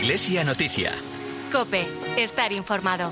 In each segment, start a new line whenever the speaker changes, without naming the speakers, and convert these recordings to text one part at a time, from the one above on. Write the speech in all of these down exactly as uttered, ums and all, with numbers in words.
Iglesia Noticia.
COPE. Estar informado.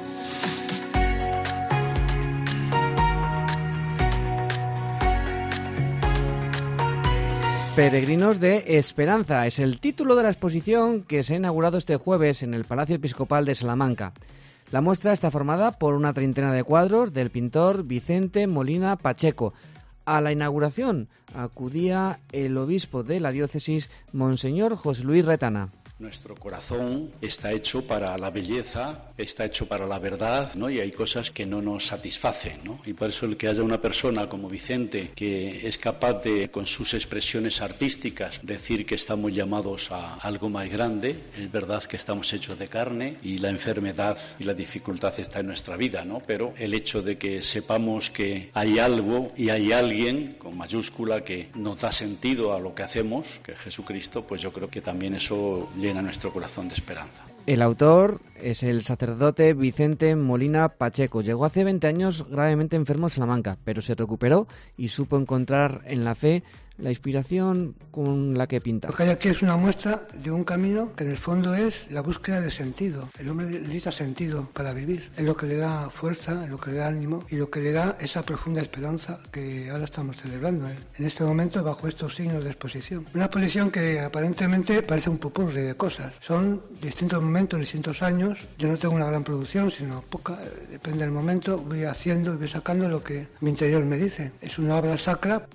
Peregrinos de Esperanza es el título de la exposición que se ha inaugurado este jueves en el Palacio Episcopal de Salamanca. La muestra está formada por una treintena de cuadros del pintor Vicente Molina Pacheco. A la inauguración acudía el obispo de la diócesis, Monseñor José Luis Retana.
Nuestro corazón está hecho para la belleza, está hecho para la verdad, ¿no? Y hay cosas que no nos satisfacen, ¿no? Y por eso el que haya una persona como Vicente que es capaz de, con sus expresiones artísticas, decir que estamos llamados a algo más grande. Es verdad que estamos hechos de carne y la enfermedad y la dificultad está en nuestra vida, ¿no? Pero el hecho de que sepamos que hay algo y hay alguien con mayúscula que nos da sentido a lo que hacemos, que es Jesucristo, pues yo creo que también eso llena nuestro corazón de esperanza.
El autor es el sacerdote Vicente Molina Pacheco. Llegó hace veinte años gravemente enfermo en Salamanca, pero se recuperó y supo encontrar en la fe la inspiración con la que pinta.
Lo que hay aquí es una muestra de un camino que en el fondo es la búsqueda de sentido. El hombre necesita sentido para vivir. Es lo que le da fuerza, es lo que le da ánimo y lo que le da esa profunda esperanza que ahora estamos celebrando, ¿eh? En este momento bajo estos signos de exposición. Una exposición que aparentemente parece un popurrí de cosas. Son distintos momentos, distintos años. Yo no tengo una gran producción, sino poca. Depende del momento. Voy haciendo y voy sacando lo que mi interior me dice. Es una obra sacra.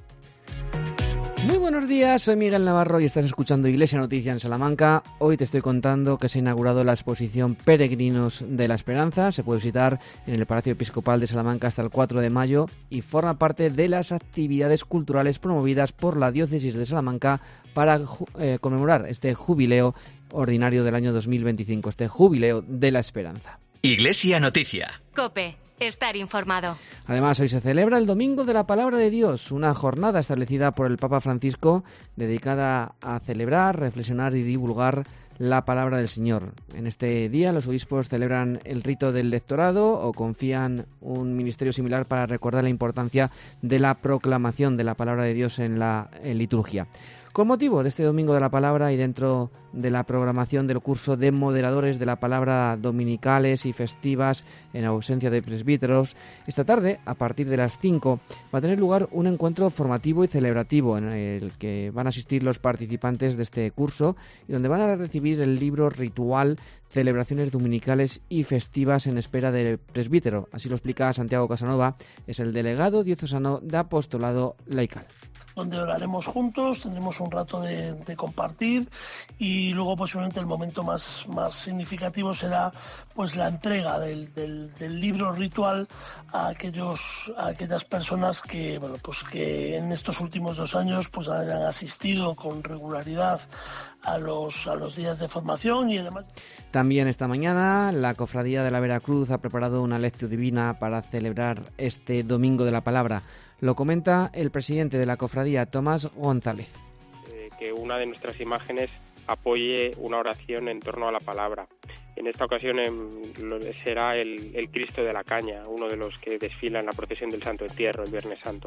Muy buenos días, soy Miguel Navarro y estás escuchando Iglesia Noticia en Salamanca. Hoy te estoy contando que se ha inaugurado la exposición Peregrinos de la Esperanza. Se puede visitar en el Palacio Episcopal de Salamanca hasta el cuatro de mayo y forma parte de las actividades culturales promovidas por la Diócesis de Salamanca para eh, conmemorar este jubileo ordinario del año dos mil veinticinco, este jubileo de la esperanza.
Iglesia Noticia.
COPE. Estar informado.
Además, hoy se celebra el Domingo de la Palabra de Dios, una jornada establecida por el Papa Francisco dedicada a celebrar, reflexionar y divulgar la palabra del Señor. En este día los obispos celebran el rito del lectorado o confían un ministerio similar para recordar la importancia de la proclamación de la palabra de Dios en la en liturgia. Con motivo de este Domingo de la Palabra y dentro de la programación del curso de moderadores de la palabra dominicales y festivas en ausencia de presbíteros, esta tarde, a partir de las cinco, va a tener lugar un encuentro formativo y celebrativo en el que van a asistir los participantes de este curso y donde van a recibir el libro ritual Celebraciones dominicales y festivas en espera del presbítero. Así lo explica Santiago Casanova, es el delegado diocesano de apostolado laical.
Donde oraremos juntos, tendremos un rato de, de compartir y luego posiblemente el momento más, más significativo será pues la entrega del, del, del libro ritual a aquellos a aquellas personas que bueno pues que en estos últimos dos años pues hayan asistido con regularidad a los a los días de formación y además.
También esta mañana la Cofradía de la Veracruz ha preparado una lectio divina para celebrar este Domingo de la Palabra. Lo comenta el presidente de la cofradía, Tomás González.
Eh, que una de nuestras imágenes apoye una oración en torno a la palabra. En esta ocasión eh, será el, el Cristo de la Caña, uno de los que desfila en la procesión del Santo Entierro el Viernes Santo.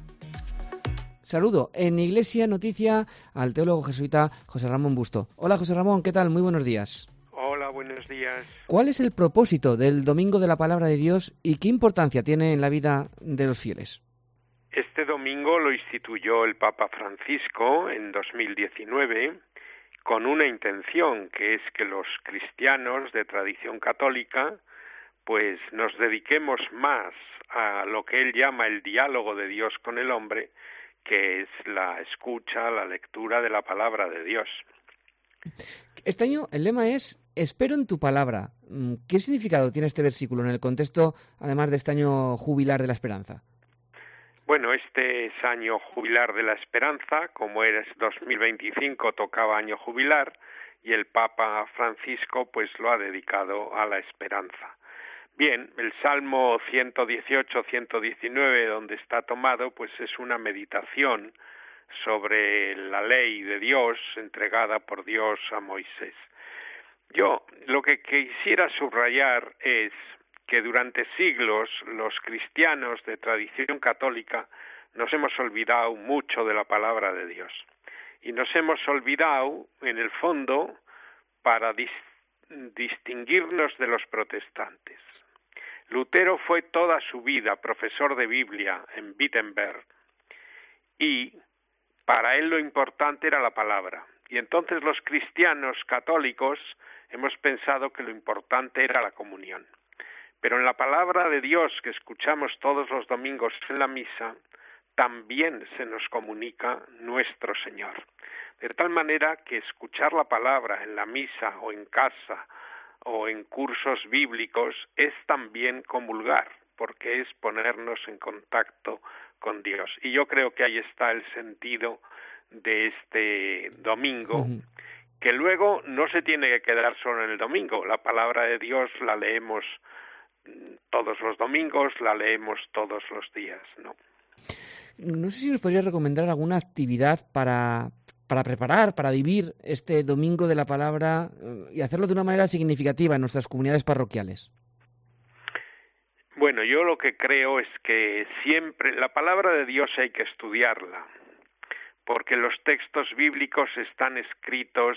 Saludo en Iglesia Noticia al teólogo jesuita José Ramón Busto. Hola José Ramón, ¿qué tal? Muy buenos días.
Hola, buenos días.
¿Cuál es el propósito del Domingo de la Palabra de Dios y qué importancia tiene en la vida de los fieles?
Este domingo lo instituyó el Papa Francisco en dos mil diecinueve con una intención, que es que los cristianos de tradición católica pues nos dediquemos más a lo que él llama el diálogo de Dios con el hombre, que es la escucha, la lectura de la palabra de Dios.
Este año el lema es Espero en tu palabra. ¿Qué significado tiene este versículo en el contexto, además de este año jubilar de la esperanza?
Bueno, este es año jubilar de la esperanza, como es dos mil veinticinco tocaba año jubilar, y el Papa Francisco pues lo ha dedicado a la esperanza. Bien, el Salmo ciento dieciocho ciento diecinueve, donde está tomado, pues es una meditación sobre la ley de Dios entregada por Dios a Moisés. Yo lo que quisiera subrayar es que durante siglos los cristianos de tradición católica nos hemos olvidado mucho de la palabra de Dios. Y nos hemos olvidado, en el fondo, para dis- distinguirnos de los protestantes. Lutero fue toda su vida profesor de Biblia en Wittenberg y para él lo importante era la palabra. Y entonces los cristianos católicos hemos pensado que lo importante era la comunión. Pero en la palabra de Dios que escuchamos todos los domingos en la misa, también se nos comunica nuestro Señor. De tal manera que escuchar la palabra en la misa o en casa o en cursos bíblicos es también comulgar, porque es ponernos en contacto con Dios. Y yo creo que ahí está el sentido de este domingo, uh-huh. que luego no se tiene que quedar solo en el domingo. La palabra de Dios la leemos todos los domingos, la leemos todos los días, ¿no?
No sé si nos podría recomendar alguna actividad para, para preparar, para vivir este domingo de la palabra y hacerlo de una manera significativa en nuestras comunidades parroquiales.
Bueno, yo lo que creo es que siempre la palabra de Dios hay que estudiarla, porque los textos bíblicos están escritos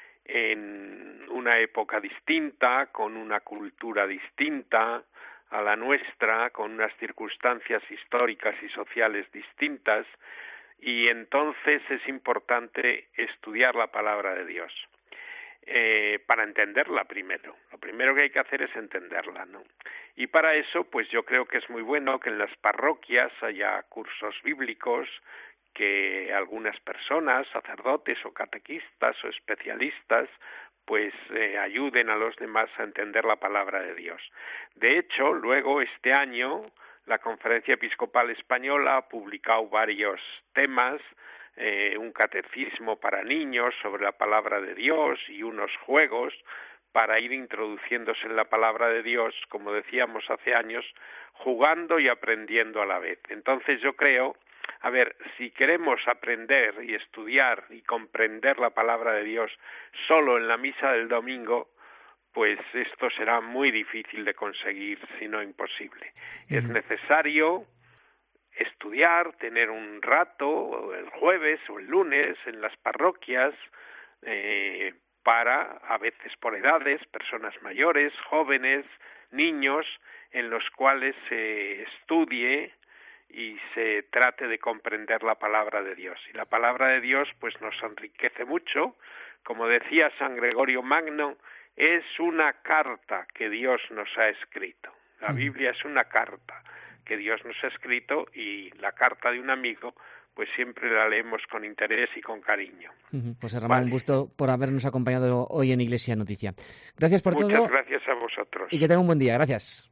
en una época distinta, con una cultura distinta a la nuestra, con unas circunstancias históricas y sociales distintas, y entonces es importante estudiar la palabra de Dios eh, para entenderla primero. Lo primero que hay que hacer es entenderla, ¿no? Y para eso, pues yo creo que es muy bueno que en las parroquias haya cursos bíblicos, que algunas personas, sacerdotes o catequistas o especialistas, pues eh, ayuden a los demás a entender la palabra de Dios. De hecho, luego este año la Conferencia Episcopal Española ha publicado varios temas, eh, un catecismo para niños sobre la palabra de Dios y unos juegos para ir introduciéndose en la palabra de Dios, como decíamos hace años, jugando y aprendiendo a la vez. Entonces yo creo, a ver, si queremos aprender y estudiar y comprender la palabra de Dios solo en la misa del domingo, pues esto será muy difícil de conseguir, si no imposible. Es necesario estudiar, tener un rato, el jueves o el lunes en las parroquias, eh, para, a veces por edades, personas mayores, jóvenes, niños, en los cuales se estudie y se trate de comprender la palabra de Dios. Y la palabra de Dios pues nos enriquece mucho. Como decía San Gregorio Magno, es una carta que Dios nos ha escrito. La Biblia es una carta que Dios nos ha escrito, y la carta de un amigo pues siempre la leemos con interés y con cariño. Uh-huh.
Pues Ramón, vale. Un gusto por habernos acompañado hoy en Iglesia Noticia. Gracias por
Muchas
todo.
Muchas gracias a vosotros.
Y que tenga un buen día. Gracias.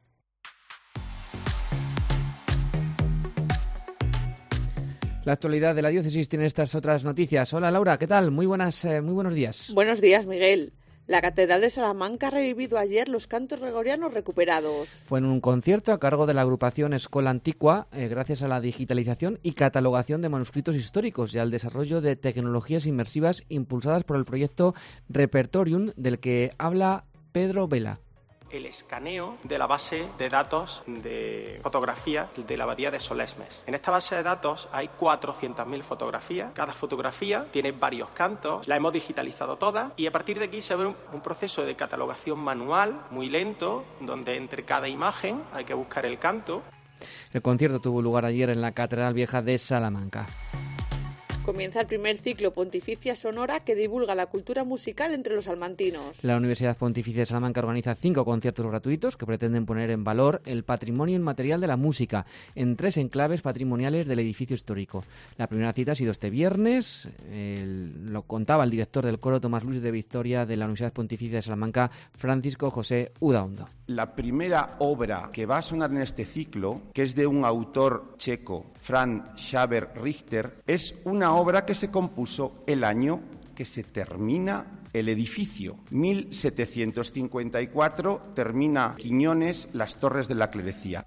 La actualidad de la diócesis tiene estas otras noticias. Hola Laura, ¿qué tal? Muy buenas, eh, muy buenos días.
Buenos días, Miguel. La Catedral de Salamanca ha revivido ayer los cantos gregorianos recuperados.
Fue en un concierto a cargo de la agrupación Escola Antigua, eh, gracias a la digitalización y catalogación de manuscritos históricos y al desarrollo de tecnologías inmersivas impulsadas por el proyecto Repertorium, del que habla Pedro Vela.
El escaneo de la base de datos de fotografía de la abadía de Solesmes. En esta base de datos hay cuatrocientas mil fotografías. Cada fotografía tiene varios cantos. La hemos digitalizado todas y a partir de aquí se ve un, un proceso de catalogación manual muy lento, donde entre cada imagen hay que buscar el canto.
El concierto tuvo lugar ayer en la Catedral Vieja de Salamanca.
Comienza el primer ciclo Pontificia Sonora que divulga la cultura musical entre los salmantinos.
La Universidad Pontificia de Salamanca organiza cinco conciertos gratuitos que pretenden poner en valor el patrimonio inmaterial de la música en tres enclaves patrimoniales del edificio histórico. La primera cita ha sido este viernes, el, lo contaba el director del coro Tomás Luis de Victoria de la Universidad Pontificia de Salamanca, Francisco José Udaondo.
La primera obra que va a sonar en este ciclo, que es de un autor checo, Franz Xaver Richter, es una obra que se compuso el año que se termina el edificio. mil setecientos cincuenta y cuatro termina Quiñones las Torres de la Clerecía.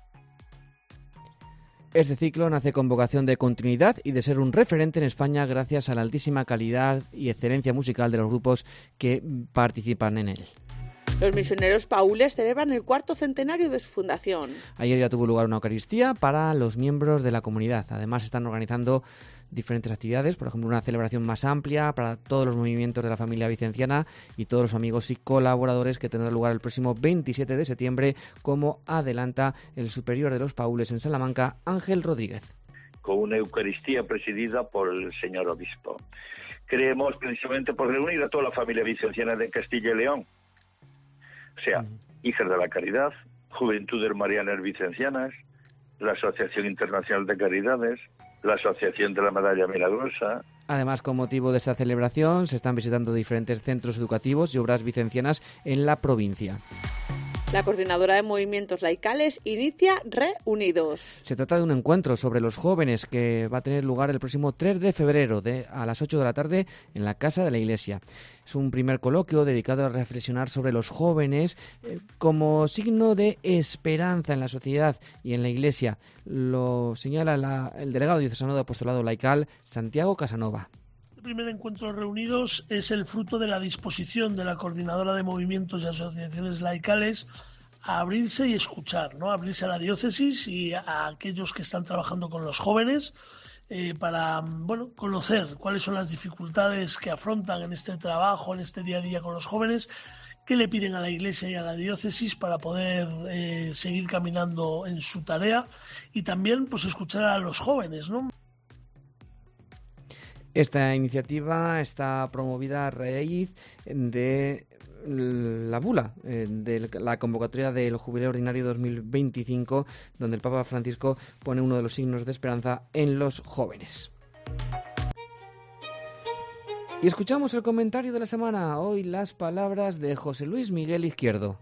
Este ciclo nace con vocación de continuidad y de ser un referente en España gracias a la altísima calidad y excelencia musical de los grupos que participan en él.
Los misioneros paules celebran el cuarto centenario de su fundación.
Ayer ya tuvo lugar una Eucaristía para los miembros de la comunidad. Además, están organizando diferentes actividades, por ejemplo, una celebración más amplia para todos los movimientos de la familia vicenciana y todos los amigos y colaboradores, que tendrá lugar el próximo veintisiete de septiembre, como adelanta el superior de los paules en Salamanca, Ángel Rodríguez.
Con una Eucaristía presidida por el señor obispo. Creemos precisamente por reunir a toda la familia vicenciana de Castilla y León, o sea, uh-huh. Hijas de la Caridad, Juventudes Marianas Vicencianas, la Asociación Internacional de Caridades, la Asociación de la Medalla Milagrosa.
Además, con motivo de esta celebración, se están visitando diferentes centros educativos y obras vicencianas en la provincia.
La coordinadora de movimientos laicales inicia Reunidos.
Se trata de un encuentro sobre los jóvenes que va a tener lugar el próximo tres de febrero de, a las ocho de la tarde en la Casa de la Iglesia. Es un primer coloquio dedicado a reflexionar sobre los jóvenes eh, como signo de esperanza en la sociedad y en la Iglesia. Lo señala la, el delegado diocesano de Apostolado Laical, Santiago Casanova.
El primer encuentro Reunidos es el fruto de la disposición de la coordinadora de movimientos y asociaciones laicales a abrirse y escuchar, ¿no? A abrirse a la diócesis y a aquellos que están trabajando con los jóvenes eh, para, bueno, conocer cuáles son las dificultades que afrontan en este trabajo, en este día a día con los jóvenes, qué le piden a la Iglesia y a la diócesis para poder eh, seguir caminando en su tarea, y también pues escuchar a los jóvenes, ¿no?
Esta iniciativa está promovida a raíz de la bula de la convocatoria del Jubileo Ordinario dos mil veinticinco, donde el Papa Francisco pone uno de los signos de esperanza en los jóvenes. Y escuchamos el comentario de la semana. Hoy las palabras de José Luis Miguel Izquierdo.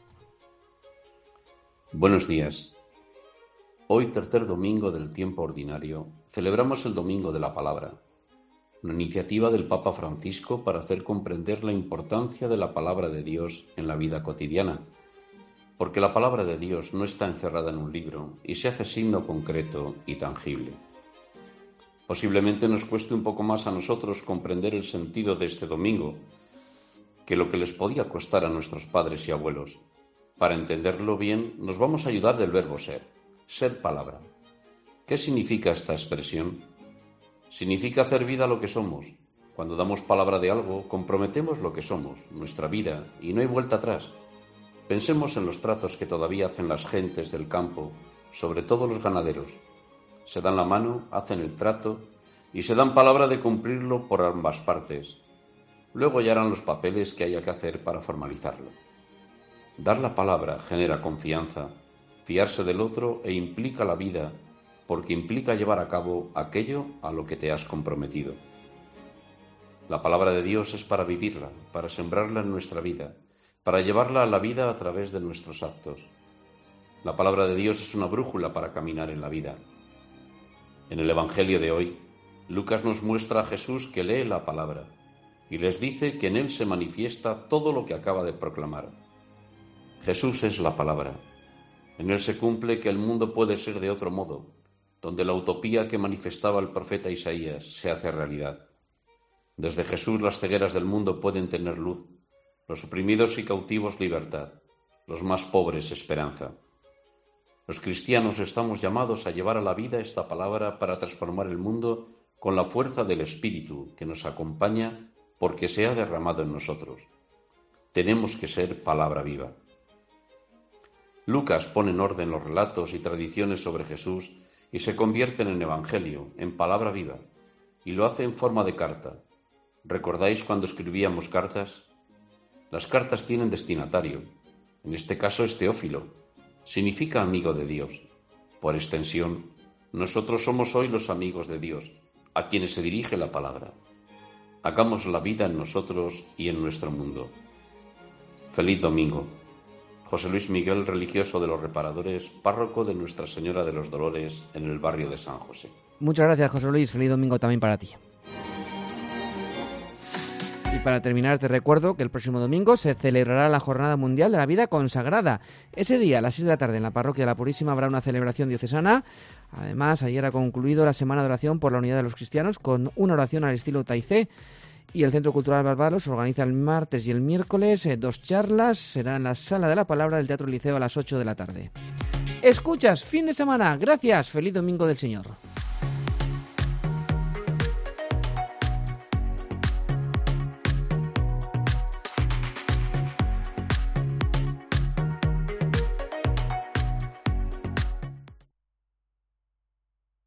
Buenos días. Hoy, tercer domingo del tiempo ordinario, celebramos el Domingo de la Palabra, una iniciativa del Papa Francisco para hacer comprender la importancia de la palabra de Dios en la vida cotidiana, porque la palabra de Dios no está encerrada en un libro y se hace signo concreto y tangible. Posiblemente nos cueste un poco más a nosotros comprender el sentido de este domingo que lo que les podía costar a nuestros padres y abuelos. Para entenderlo bien, nos vamos a ayudar del verbo ser, ser palabra. ¿Qué significa esta expresión? Significa hacer vida a lo que somos. Cuando damos palabra de algo, comprometemos lo que somos, nuestra vida, y no hay vuelta atrás. Pensemos en los tratos que todavía hacen las gentes del campo, sobre todo los ganaderos. Se dan la mano, hacen el trato, y se dan palabra de cumplirlo por ambas partes. Luego ya harán los papeles que haya que hacer para formalizarlo. Dar la palabra genera confianza, fiarse del otro e implica la vida, porque implica llevar a cabo aquello a lo que te has comprometido. La palabra de Dios es para vivirla, para sembrarla en nuestra vida, para llevarla a la vida a través de nuestros actos. La palabra de Dios es una brújula para caminar en la vida. En el Evangelio de hoy, Lucas nos muestra a Jesús que lee la palabra y les dice que en él se manifiesta todo lo que acaba de proclamar. Jesús es la palabra. En él se cumple que el mundo puede ser de otro modo, donde la utopía que manifestaba el profeta Isaías se hace realidad. Desde Jesús las cegueras del mundo pueden tener luz, los oprimidos y cautivos libertad, los más pobres esperanza. Los cristianos estamos llamados a llevar a la vida esta palabra para transformar el mundo con la fuerza del Espíritu que nos acompaña porque se ha derramado en nosotros. Tenemos que ser palabra viva. Lucas pone en orden los relatos y tradiciones sobre Jesús y se convierten en evangelio, en palabra viva, y lo hace en forma de carta. ¿Recordáis cuando escribíamos cartas? Las cartas tienen destinatario, en este caso es Teófilo, significa amigo de Dios. Por extensión, nosotros somos hoy los amigos de Dios, a quienes se dirige la palabra. Hagamos la vida en nosotros y en nuestro mundo. Feliz domingo. José Luis Miguel, religioso de los Reparadores, párroco de Nuestra Señora de los Dolores en el barrio de San José.
Muchas gracias, José Luis. Feliz domingo también para ti. Y para terminar, te recuerdo que el próximo domingo se celebrará la Jornada Mundial de la Vida Consagrada. Ese día, a las seis de la tarde, en la Parroquia de la Purísima, habrá una celebración diocesana. Además, ayer ha concluido la Semana de Oración por la Unidad de los Cristianos con una oración al estilo Taizé. Y el Centro Cultural Barbaros organiza el martes y el miércoles eh, dos charlas. Será en la Sala de la Palabra del Teatro Liceo a las ocho de la tarde. Escuchas, fin de semana. Gracias. Feliz Domingo del Señor.